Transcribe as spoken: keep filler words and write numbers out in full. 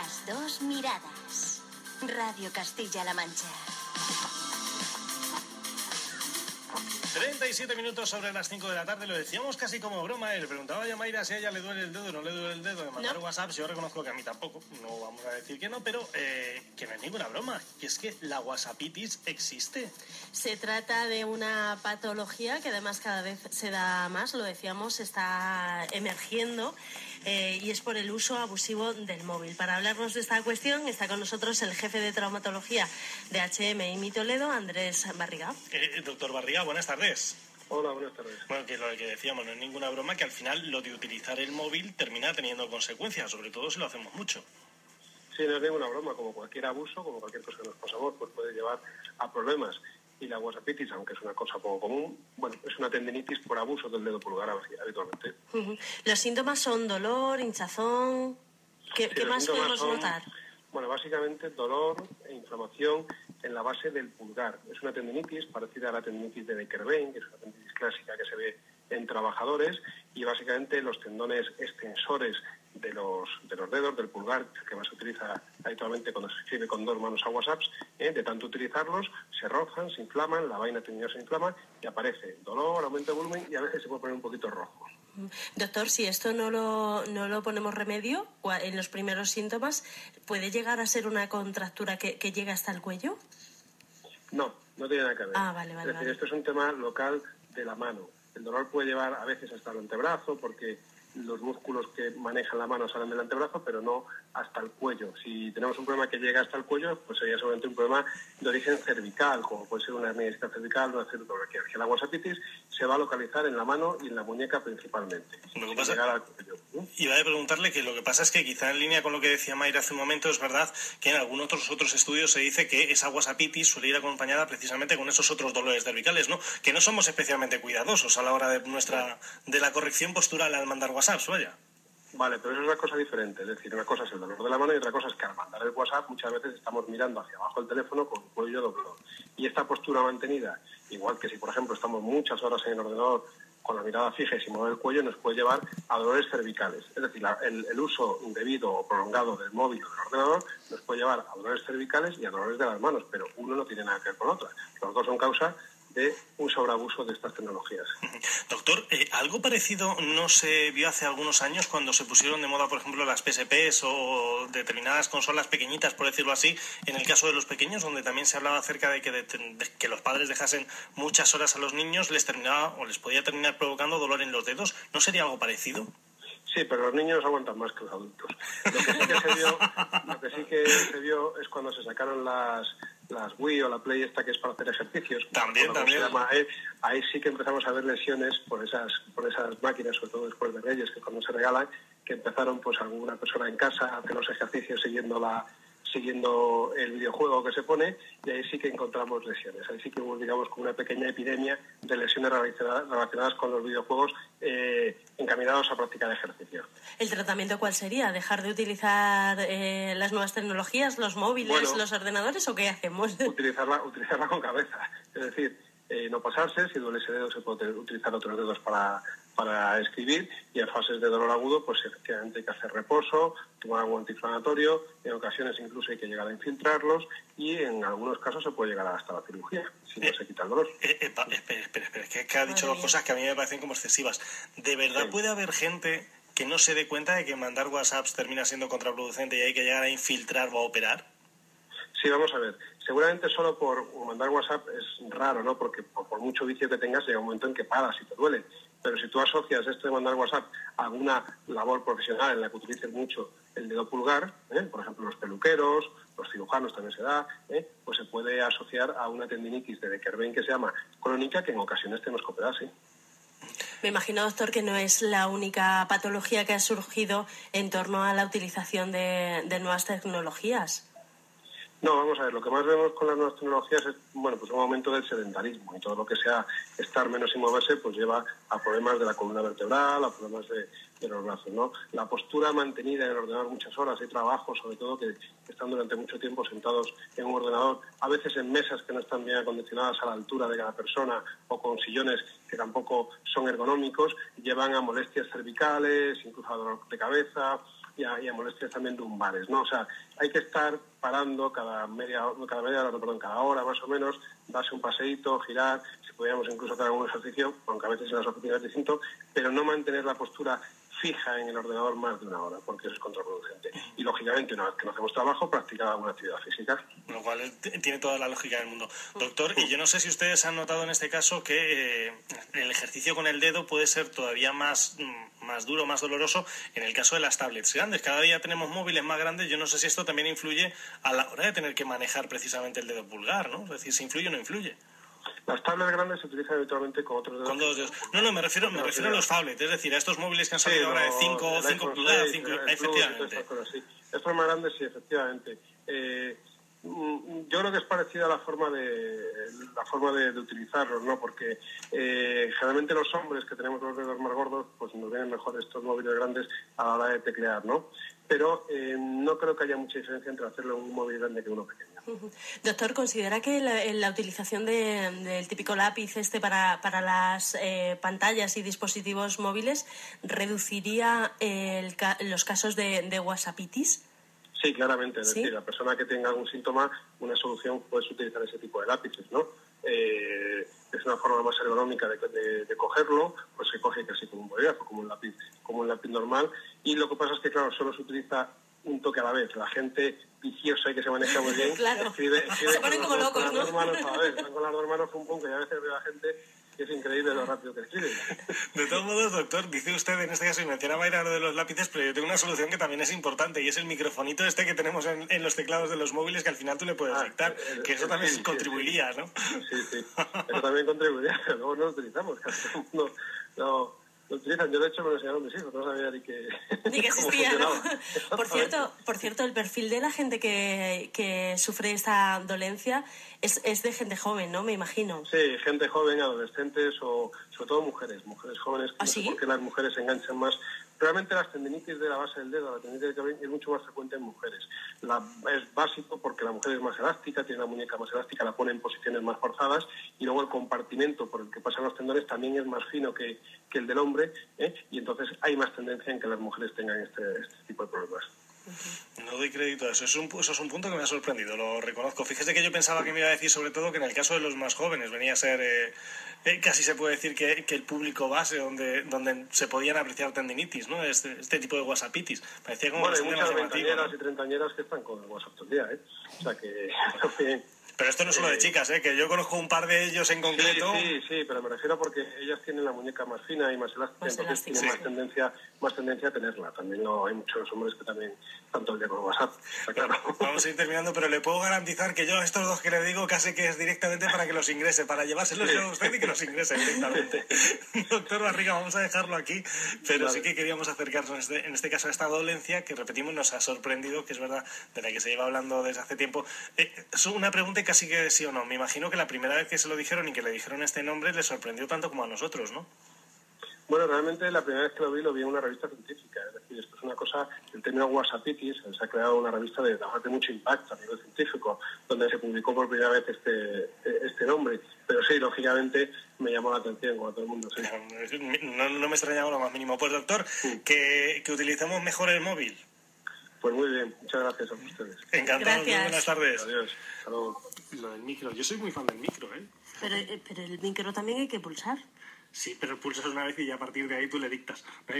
Las dos miradas. Radio Castilla-La Mancha. treinta y siete minutos sobre las cinco de la tarde, lo decíamos casi como broma. Le preguntaba a Yamaira si a ella le duele el dedo o no le duele el dedo de mandar no. WhatsApp. Yo reconozco que a mí tampoco, no vamos a decir que no, pero eh, que no es ninguna broma. Y es que la WhatsAppitis existe. Se trata de una patología que además cada vez se da más, lo decíamos, está emergiendo. Eh, y es por el uso abusivo del móvil. Para hablarnos de esta cuestión está con nosotros el jefe de traumatología de H M I M I Toledo, Andrés Barriga. Eh, doctor Barriga, buenas tardes. Hola, buenas tardes. Bueno, que lo que decíamos, no es ninguna broma, que al final lo de utilizar el móvil termina teniendo consecuencias, sobre todo si lo hacemos mucho. Sí, no es ninguna broma, como cualquier abuso, como cualquier cosa que nos pasamos, pues puede llevar a problemas. Y la WhatsAppitis, aunque es una cosa poco común, bueno, es una tendinitis por abuso del dedo pulgar habitualmente. Uh-huh. Los síntomas son dolor, hinchazón. ¿Qué, sí, ¿qué más podemos son, notar? Bueno, básicamente dolor e inflamación en la base del pulgar. Es una tendinitis parecida a la tendinitis de Becker-Vein, que es una tendinitis clásica que se ve en trabajadores, y básicamente los tendones extensores de los de los dedos, del pulgar, que más se utiliza habitualmente cuando se escribe con dos manos a WhatsApp, ¿eh? de tanto utilizarlos, se rojan, se inflaman, la vaina tendinosa se inflama y aparece dolor, aumento de volumen y a veces se puede poner un poquito rojo. Doctor, si esto no lo, no lo ponemos remedio en los primeros síntomas, ¿puede llegar a ser una contractura que, que llega hasta el cuello? No, no tiene nada que ver. Ah, vale, vale. Es decir, vale. esto es un tema local de la mano. El dolor puede llevar a veces hasta el antebrazo porque los músculos que manejan la mano salen del antebrazo, pero no hasta el cuello. Si tenemos un problema que llega hasta el cuello, pues sería seguramente un problema de origen cervical, como puede ser una hernia discal cervical o una cervicalgia. La WhatsAppitis se va a localizar en la mano y en la muñeca principalmente. Lo que pasa... llegar al cuello. ¿eh? Iba a preguntarle que lo que pasa es que quizá en línea con lo que decía Mayra hace un momento, es verdad que en algunos otros, otros estudios se dice que esa WhatsAppitis suele ir acompañada precisamente con esos otros dolores cervicales, ¿no? Que no somos especialmente cuidadosos a la hora de nuestra de la corrección postural al mandar WhatsApp, vaya. Vale, pero eso es una cosa diferente. Es decir, una cosa es el dolor de la mano y otra cosa es que al mandar el WhatsApp muchas veces estamos mirando hacia abajo el teléfono con el cuello doblado. Y esta postura mantenida, igual que si, por ejemplo, estamos muchas horas en el ordenador con la mirada fija y sin mover el cuello, nos puede llevar a dolores cervicales. Es decir, la, el, el uso indebido o prolongado del móvil o del ordenador nos puede llevar a dolores cervicales y a dolores de las manos, pero uno no tiene nada que ver con otro. Los dos son causa de un sobreabuso de estas tecnologías. Doctor, eh, algo parecido no se vio hace algunos años cuando se pusieron de moda, por ejemplo, las P S Pes o determinadas consolas pequeñitas, por decirlo así, en el caso de los pequeños, donde también se hablaba acerca de que, de, de que los padres dejasen muchas horas a los niños, les terminaba o les podía terminar provocando dolor en los dedos. ¿No sería algo parecido? Sí, pero los niños aguantan más que los adultos. Lo que sí que se vio, lo que sí que se vio es cuando se sacaron las, las Wii o la Play esta que es para hacer ejercicios. También, también. Se llama, eh, ahí sí que empezamos a ver lesiones por esas, por esas máquinas, sobre todo después de Reyes, que cuando se regalan, que empezaron pues alguna persona en casa a hacer los ejercicios siguiendo la siguiendo el videojuego que se pone, y ahí sí que encontramos lesiones. Ahí sí que hubo, digamos, como una pequeña epidemia de lesiones relacionadas con los videojuegos eh, encaminados a practicar ejercicio. ¿El tratamiento cuál sería? ¿Dejar de utilizar eh, las nuevas tecnologías, los móviles, bueno, los ordenadores, o qué hacemos? Utilizarla, utilizarla con cabeza. Es decir, eh, no pasarse, si duele ese dedo se puede utilizar otros dedos para... para escribir, y en fases de dolor agudo pues efectivamente hay que hacer reposo, tomar algún antiinflamatorio, en ocasiones incluso hay que llegar a infiltrarlos y en algunos casos se puede llegar hasta la cirugía si no eh, se quita el dolor. Eh, eh, espera, espera, espera, que, que ha dicho dos cosas que a mí me parecen como excesivas. ¿De verdad sí. puede haber gente que no se dé cuenta de que mandar WhatsApps termina siendo contraproducente y hay que llegar a infiltrar o a operar? Sí, vamos a ver. Seguramente solo por mandar WhatsApp es raro, ¿no? Porque por, por mucho vicio que tengas llega un momento en que paras y te duele. Pero si tú asocias esto de mandar WhatsApp a alguna labor profesional en la que utilices mucho el dedo pulgar, ¿eh? por ejemplo los peluqueros, los cirujanos también se da, ¿eh? pues se puede asociar a una tendinitis de Becker-Vein que se llama crónica, que en ocasiones tenemos que operar, sí. Me imagino, doctor, que no es la única patología que ha surgido en torno a la utilización de, de nuevas tecnologías. No, vamos a ver, lo que más vemos con las nuevas tecnologías es, bueno, pues un aumento del sedentarismo, y todo lo que sea estar menos sin moverse pues lleva a problemas de la columna vertebral, a problemas de, de los brazos, ¿no? La postura mantenida en el ordenador muchas horas, hay trabajos, sobre todo, que están durante mucho tiempo sentados en un ordenador, a veces en mesas que no están bien acondicionadas a la altura de cada persona, o con sillones que tampoco son ergonómicos, llevan a molestias cervicales, incluso a dolor de cabeza, y a, y a molestias también lumbares, ¿no? O sea, hay que estar parando cada media, cada media hora, perdón, cada hora más o menos, darse un paseíto, girar, si pudiéramos incluso hacer algún ejercicio, aunque a veces en las oficinas es distinto, pero no mantener la postura fija en el ordenador más de una hora, porque eso es contraproducente. Y, lógicamente, una vez que no hacemos trabajo, practicar alguna actividad física. Lo cual tiene toda la lógica del mundo. Doctor, y yo no sé si ustedes han notado en este caso que eh, el ejercicio con el dedo puede ser todavía más, más duro, más doloroso en el caso de las tablets grandes. Cada día tenemos móviles más grandes. Yo no sé si esto también influye a la hora de tener que manejar precisamente el dedo pulgar, ¿no? Es decir, si influye o no influye. Las tablets grandes se utilizan habitualmente con otros dedos. Con dos dedos. No, no, me refiero, me refiero a los tablets, es decir, a estos móviles que han salido sí, ahora de cinco pulgadas, cinco, efectivamente. Cosas, sí. Estos más grandes, sí, efectivamente. Eh, yo creo que es parecida a la forma de la forma de, de utilizarlos, ¿no? Porque eh, generalmente los hombres que tenemos los dedos más gordos, pues nos vienen mejor estos móviles grandes a la hora de teclear, ¿no? Pero eh, no creo que haya mucha diferencia entre hacerlo en un móvil grande que uno pequeño. Doctor, ¿considera que la, la utilización de, del típico lápiz este para, para las eh, pantallas y dispositivos móviles reduciría el, los casos de, de whatsappitis? Sí, claramente. Es ¿Sí? decir, la persona que tenga algún síntoma, una solución puede utilizar ese tipo de lápices, ¿no? Eh, es una forma más ergonómica de, de, de cogerlo, pues se coge casi como un bolígrafo, como un lápiz, como un lápiz normal. Y lo que pasa es que, claro, solo se utiliza un toque a la vez. La gente viciosa y que se maneja muy bien, claro. escribe, escribe se ponen como locos, con ¿no? Las dos manos, a ver, están con las dos manos pum pum, que a veces ve a la gente que es increíble lo rápido que escribe. De todos modos, doctor, dice usted en este caso, y mencionaba ir a lo de los lápices, pero yo tengo una solución que también es importante, y es el microfonito este que tenemos en, en los teclados de los móviles, que al final tú le puedes ah, dictar, eh, que eso también sí, contribuiría, sí, ¿no? Sí, sí, eso también contribuiría, pero luego no lo utilizamos, casi todo el mundo no lo utilizan. Yo, de hecho, me lo enseñaron mis hijos, no sabía ni que... Ni que existía, ¿no? Por cierto, por cierto, el perfil de la gente que, que sufre esta dolencia es, es de gente joven, ¿no? Me imagino. Sí, gente joven, adolescentes o sobre todo mujeres, mujeres jóvenes. ¿Ah, no sí? sé por qué las mujeres se enganchan más. Realmente las tendinitis de la base del dedo, la tendinitis del cabello es mucho más frecuente en mujeres. La, es básico porque la mujer es más elástica, tiene la muñeca más elástica, la pone en posiciones más forzadas y luego el compartimento por el que pasan los tendones también es más fino que, que el del hombre, ¿eh? Y entonces hay más tendencia en que las mujeres tengan este, este tipo de problemas. No doy crédito a eso. Eso es, un, eso es un punto que me ha sorprendido, lo reconozco. Fíjese que yo pensaba que me iba a decir sobre todo que en el caso de los más jóvenes venía a ser, eh, eh, casi se puede decir que, que el público base donde, donde se podían apreciar tendinitis, ¿no? Este, este tipo de whatsappitis. Parecía como bueno, hay bastante muchas más llamativo, veinteañeras ¿no? y treintañeras que están con el WhatsApp todo el día, ¿eh? O sea que también... Pero esto no es solo de chicas, ¿eh? Que yo conozco un par de ellos en concreto. Sí, sí, sí, pero me refiero porque ellas tienen la muñeca más fina y más elástica, más entonces elástica, tienen sí. más tendencia, más tendencia a tenerla. También no, hay muchos hombres que también están todo el día con WhatsApp, está claro. Vamos a ir terminando, pero le puedo garantizar que yo a estos dos que le digo casi que es directamente para que los ingrese, para llevárselos sí. yo a usted y que los ingrese directamente. Doctor Barriga, vamos a dejarlo aquí, pero vale. Sí que queríamos acercarnos en este, en este caso a esta dolencia que, repetimos, nos ha sorprendido, que es verdad, de la que se lleva hablando desde hace tiempo. Eh, es una pregunta casi que sí o no. Me imagino que la primera vez que se lo dijeron y que le dijeron este nombre le sorprendió tanto como a nosotros, ¿no? Bueno, realmente la primera vez que lo vi, lo vi en una revista científica. Es decir, esto es una cosa, el término whatsappitis, se ha creado una revista de, de mucho impacto a nivel científico, donde se publicó por primera vez este, este nombre. Pero sí, lógicamente me llamó la atención, como a todo el mundo. Sí. No, no me extrañaba lo más mínimo. Pues, doctor, sí. que, que utilicemos mejor el móvil. Pues muy bien, muchas gracias a ustedes. Encantado, muy buenas tardes. Adiós. Hasta luego. Lo del micro, yo soy muy fan del micro, ¿eh? Pero, pero el micro también hay que pulsar. Sí, pero pulsas una vez y ya a partir de ahí tú le dictas.